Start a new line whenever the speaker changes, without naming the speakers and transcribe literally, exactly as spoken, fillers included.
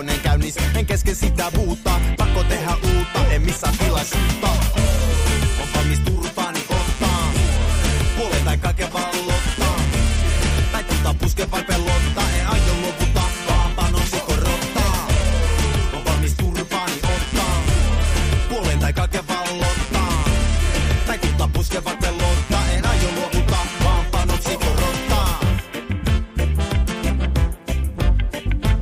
hevonen käynnis, en kesken sitä huutaa. Pakko tehdä uutta, en missään tilaisuutta. On valmis turpaani ottaa, puolen tai kaiken vallottaa. Tai tuta puske vai pelottaa, en aio luvuttaa, vaan panossi korottaa. On valmis turpaani ottaa, puolen tai kaiken vallottaa. Tai tuta puske vai